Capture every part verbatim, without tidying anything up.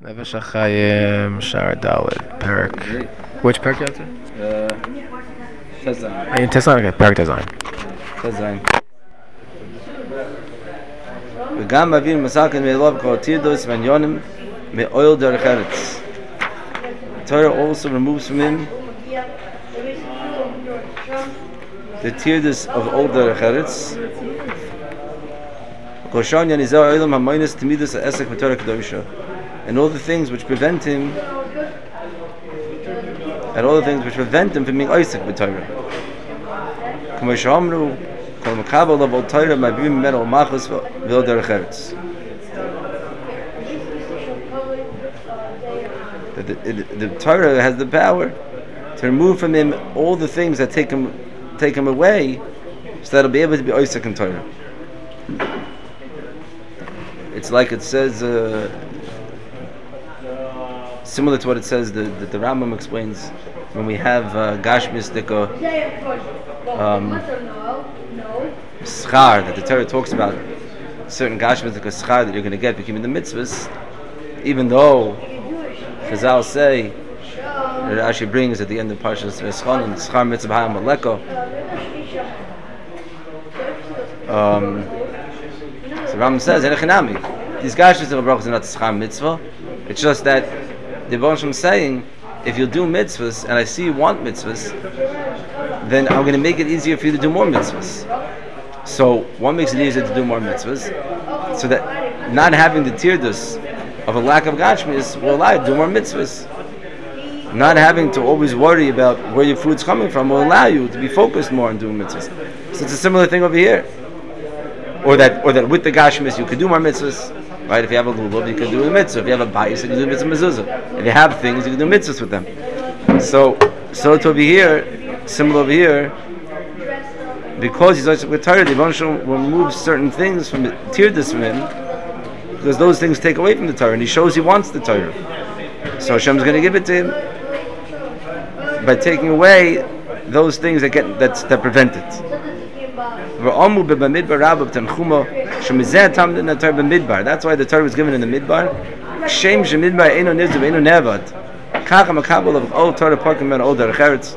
Nefesh HaChaim, Shar Dalet, Perak. Which Perak you have to? Uh, Tezayin. I mean, Tezayin, okay, Perak Tezayin. Tezayin. וגם אבינו מסכן מאלוב כל טירדוס ועניונים מאוil דרך ארץ. Torah also removes from him the tirdus of old derech eretz. Koshan yanizar olam hamaynis timidus ha'esek v'torah kedosha, and all the things which prevent him, and all the things which prevent him from being oisek b'torah. K'mo she'amru kol mekabel avol Torah ma'avim mimeno machos v'il derech eretz. The, the, the Torah has the power to remove from him all the things that take him take him away, so that he'll be able to be oisek in Torah. It's like it says, uh, similar to what it says that the, the Rambam explains when we have uh, Gashmis Dika um, schar, that the Torah talks about certain Gashmis Dika schar that you're going to get becoming the mitzvahs, even though Chazal say, it actually brings at the end of Parshas Eschanan, schar mitzvah ha'am maleko. Um, so Rambam says, "Enechinami, these Gashmis Dika brachos are not schar mitzvah. It's just that the Baruch Shem saying, if you'll do mitzvahs, and I see you want mitzvahs, then I'm going to make it easier for you to do more mitzvahs. So, what makes it easier to do more mitzvahs? So that not having the tirdus of a lack of gashmis will allow you to do more mitzvahs. Not having to always worry about where your food's coming from will allow you to be focused more on doing mitzvahs. So it's a similar thing over here. Or that, or that with the gashmis you could do more mitzvahs. Right? If you have a lulav, you can do a mitzvah. If you have a bayis, you can do a mitzvah mezuzah. If you have things, you can do mitzvahs with them. So, so to over here, similar over here, because he's also with Torah, the Rebbeinu will remove certain things from the tirdus from him, because those things take away from the Torah, and he shows he wants the Torah. So Hashem's going to give it to him by taking away those things that get that that prevent it. That's why the Torah was given in the midbar. Shem shemidbar eino nizdav eino nevad. Kacha makabel of all Torah parkim men all derech eretz.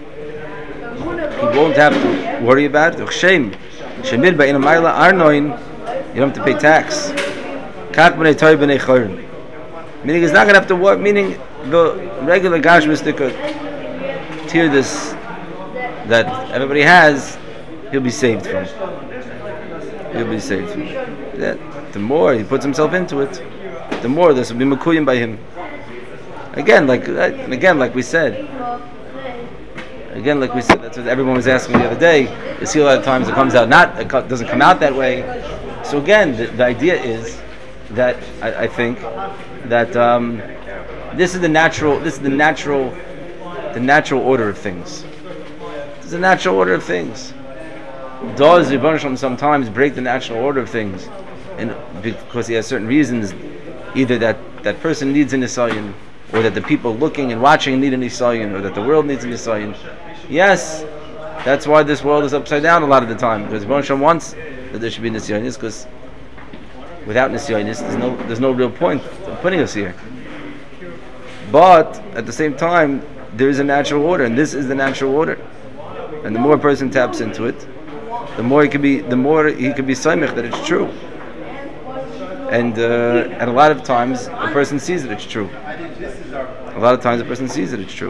He won't have to worry about it. Shem shemidbar eino mayla arnoin. You don't have to pay tax. Kach b'nei Torah b'nei chorim. Meaning he's not going to have to work. Meaning the regular gashmistic tirdus that everybody has, he'll be saved from. He'll be saved from. That the more he puts himself into it, the more this will be mekuyim by him. Again, like and again, like we said. Again, like we said, that's what everyone was asking the other day. You see a lot of times it comes out not, it doesn't come out that way. So again, the, the idea is that I, I think that um, this is the natural. This is the natural, the natural order of things. This is the natural order of things. Does Rebbeinu Shalom sometimes break the natural order of things, and because he has certain reasons, either that that person needs an nisayon, or that the people looking and watching need a nisayon, or that the world needs a nisayon. Yes, that's why this world is upside down a lot of the time, because Rebbeinu Shalom wants that there should be nisayonis, because without nisayonis, there's no there's no real point of putting us here. But at the same time, there is a natural order, and this is the natural order, and the more a person taps into it, the more he can be, the more he can be saimich that it's true, and uh, and a lot of times a person sees that it's true. A lot of times a person sees that it's true.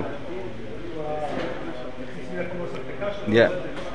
Yeah.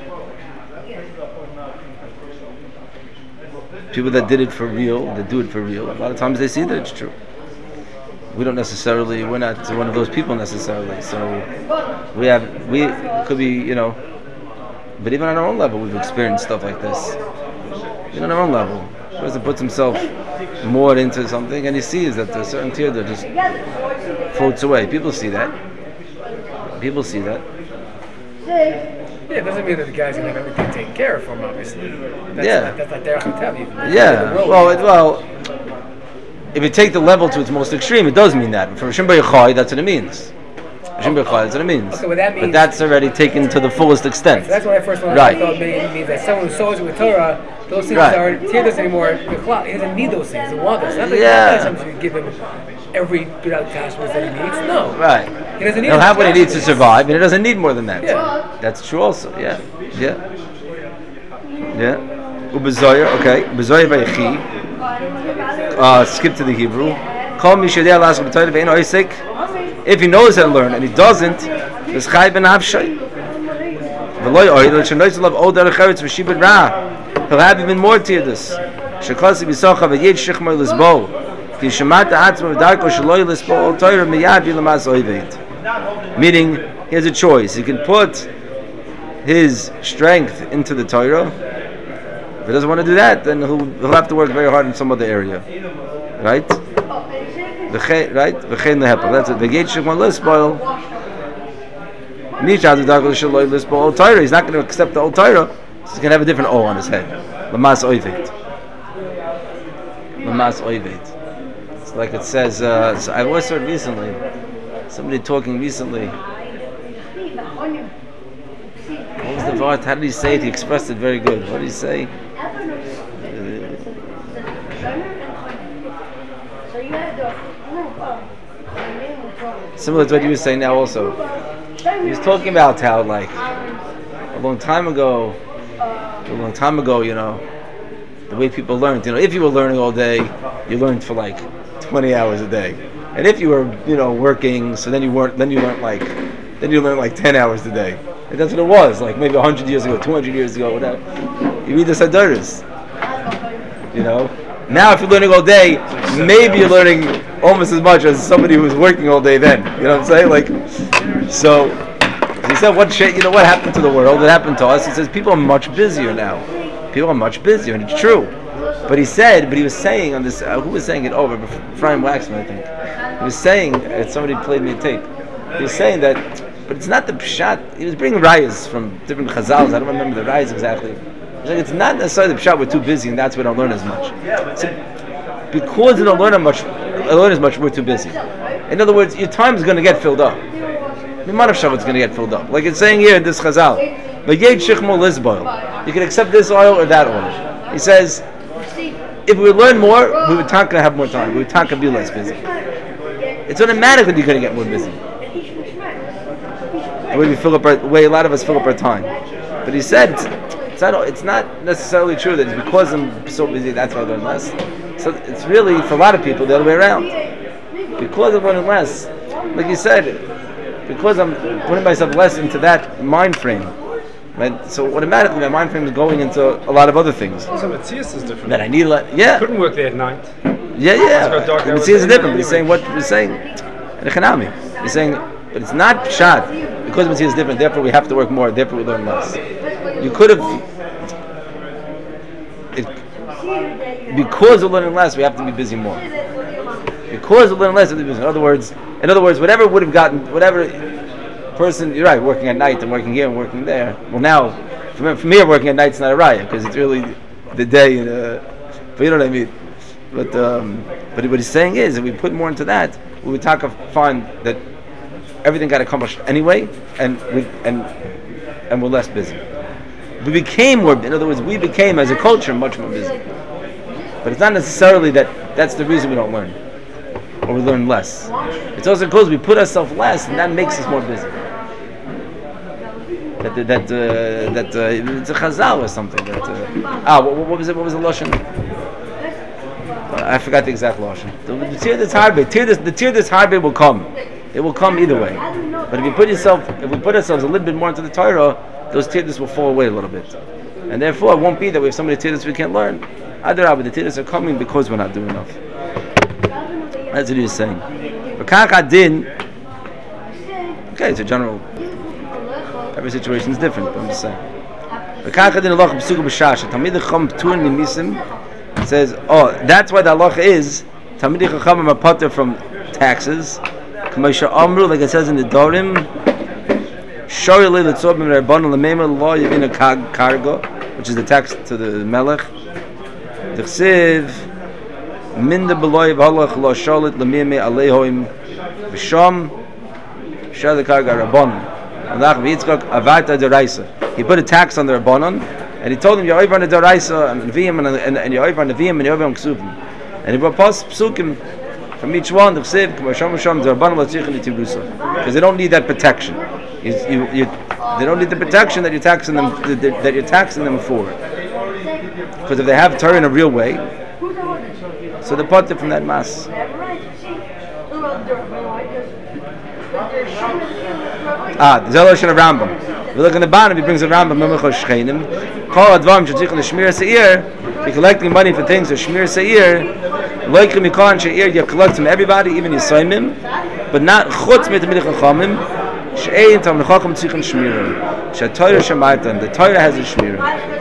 People that did it for real, that do it for real, a lot of times they see that it's true. We don't necessarily, we're not one of those people necessarily. So we have, we could be, you know. But even on our own level, we've experienced stuff like this. Even on our own level, the person puts himself more into something, and he sees that a certain tear that just floats away. People see that. People see that. Yeah, it doesn't mean that the guy's gonna have everything taken care of for him. Obviously, that's Yeah. not, that's not derech hatav. Yeah. Well, it, well, if you take the level to its most extreme, it does mean that. For Shimba Yechai, that's what it means. That's what it means. Okay, well that means, but that's already taken to the fullest extent. So that's what I first wanted right. to thought means, means that someone who sows it with Torah, Those things Right. aren't Tierdus anymore. The clock, he doesn't need those things. He doesn't want those. Not that Yeah. yeah. something to give him every bit of attachments that he needs. No. Right. He doesn't need He'll have what he needs to attachments. survive, and he doesn't need more than that. Yeah. That's true also. Yeah. Yeah. Yeah. Ubezoyer, okay. Ubezoyer v'yechi. Uh, skip to the Hebrew. Call me shadei alas b'toyde ve'eno isek. If he knows how to learn and he doesn't, there's chai ben avshay. V'loy oil shenois love od derech eretz v'shibud ra. He'll have even more tierdus. Sheklasi b'socha v'yed shechmar lisbo. Ki shemata atzma v'darko shloy lisbo ol toyre miyad v'lamas oiveit. Meaning, he has a choice. He can put his strength into the Torah. If he doesn't want to do that, then he'll, he'll have to work very hard in some other area. Right? V'che- Right? V'chein lehepa. That's it. V'yed shechmar lisbo. He's not going to accept the old Torah. He's going to have a different O on his head. Lamas oivit. Lamas oivit. It's like it says. Uh, so I was heard recently. Somebody talking recently. What was the word? How did he say it? He expressed it very good. What did he say? Similar to what you were saying now also. He was talking about how, like, a long time ago, a long time ago, you know, the way people learned. You know, if you were learning all day, you learned for like twenty hours a day, and if you were, you know, working, so then you weren't, then you learned like, then you learned like ten hours a day. And that's what it was, like maybe a hundred years ago, two hundred years ago, whatever. You read the Sadaris, you know. Now, if you're learning all day, maybe you're learning almost as much as somebody who was working all day then. You know what I'm saying? Like, so he said, "What shit? You know what happened to the world? What happened to us?" He says, "People are much busier now. People are much busier, and it's true." But he said, but he was saying on this. Uh, who was saying it over? Ephraim Waxman, I think. He was saying, uh, somebody played me a tape. He was saying that, but it's not the pshat. He was bringing rayas from different chazals. I don't remember the rayas exactly. He's like, it's not necessarily the pshat. We're too busy, and that's why we don't learn as much. So, because we don't learn as much, learn as much, we're too busy. In other words, your time is going to get filled up. The amount of Shabbat's going to get filled up. Like it's saying here in this chazal, "V'yed shechmo lisboil." You can accept this oil or that oil. He says, if we learn more, we would not have more time. We would not be less busy. It's automatic that you're going to get more busy. The way we fill up our, the way a lot of us fill up our time. But he said, it's, it's not. It's not necessarily true that it's because I'm so busy that's why I learn less. So it's really for a lot of people the other way around. Because I'm learning less, like you said, because I'm putting myself less into that mind frame, right? So automatically my mind frame is going into a lot of other things. So Matthias is different. That I need, le- yeah, Couldn't work there at night. yeah, yeah. got dark The hours Matthias is anyway. different. But he's saying what he's saying in the Chanami. He's saying, but it's not pshat because Matthias is different. Therefore, we have to work more. Therefore, we learn less. You could have. It, because we're learning less, we have to be busy more. Because we're learning less, we have to be busy. In other words, in other words, whatever would have gotten, whatever person, you're right, working at night and working here and working there. Well, now, for me, for me working at night is not a riot because it's really the day. And, uh, but you know what I mean. But um, but what he's saying is, if we put more into that, we would talk find that everything got accomplished anyway, and we and and we're less busy. We became more. In other words, we became as a culture much more busy. But it's not necessarily that that's the reason we don't learn, or we learn less. It's also because we put ourselves less, and that makes us more busy. That that uh, that uh, it's a chazal or something. That uh, ah, what, what was it? What was the lashon? I forgot the exact lashon. The, the tear that's harbe, the tear that's harbe will come. It will come either way. But if you put yourself, if we put ourselves a little bit more into the Torah, those tears will fall away a little bit, and therefore it won't be that we have so many tears we can't learn. Adarabah, the tears are coming because we're not doing enough. That's what he's saying. Din. Okay, it's a general. Every situation is different, but I'm just saying. It says, oh, that's why the halacha is Talmidei Chachamim are potter from taxes. Like it says in the Dorim, which is the tax to the Melech. Minda beloy v'halach lo shalit l'miyame alehoim v'sham shal karga rabbanon. Alach v'yitzchak avata deraisa. He put a tax on the rabbanon, And he told him, you're over on the Doraisa, and Nevi'im, and, and you're over on Nevi'im, and you're over on Ksuvim. And he brought pas psukim from each one, the Chsiv, because they don't need that protection. You, you, you, they don't need the protection that you're taxing them, that you're taxing them for. Because if they have Torah in a real way, so they put it from that mass. Ah, the Zelosh and a Rambam. We look in the bottom, he brings a Rambam, Mimichosh Shchenim. Call Advam, Shatzich, and the Shmir Seir. You're collecting money for things, the Shmir Seir. Like Mikon and Sheir, you collect from everybody, even Yisayimim, but not Chutz mit Midich Chachamim. She'ein Tam Nechacham Tzichen Shmira. She'Torah Shemaytan. The Torah has a Shmira.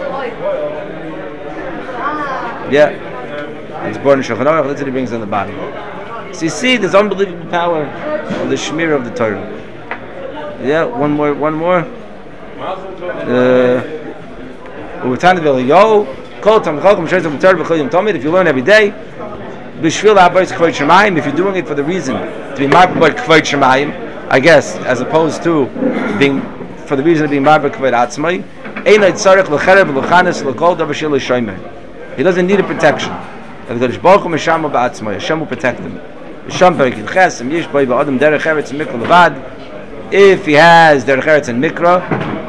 Yeah. It's born in Shulchan Aruch. That's what he brings on the bottom. So you see, there's unbelievable power of the Shmira of the Torah. Yeah, one more, one more. Uh, we're trying to be yo, Kol Tam Nechacham Sheir Tam Torah B'Chol Yom Tomid. If you learn every day, B'Shvil Ha'Bayis K'vayt Shemayim. If you're doing it for the reason to be marked K'vayt Shemayim, I guess, as opposed to being for the reason of being marked K'vayt Atzmai, Einay Tzarech L'Cherev L'Chanes L'Kol Davar Shel L'Shomer. He doesn't need a protection. Hashem will protect him. If he has Derech Eretz and Mikra,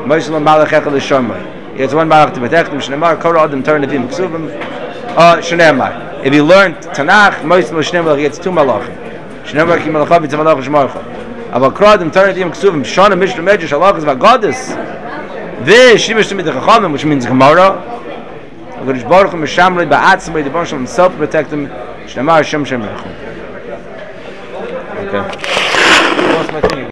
he has one Malach to protect him. Shneimar Korah Adam Torah Nevi'im Ksuvim. Uh, Shneimar. If he learned Tanakh, Shneimar he gets two Malachim. Shneimar Ki Malachav Yitzam Malach Shmarcha. But Korah Adam Torah Nevi'im Ksuvim. Shana Mishnah Medrash Halach is about Goddess. This Shivish Tamid Chachamim, which means Gemara. HaKadosh Baruch Hu Mishamrei Ba'atzmai, the Baruch Hu himself protect him. Shneimar Hashem Shem Rechum. Okay.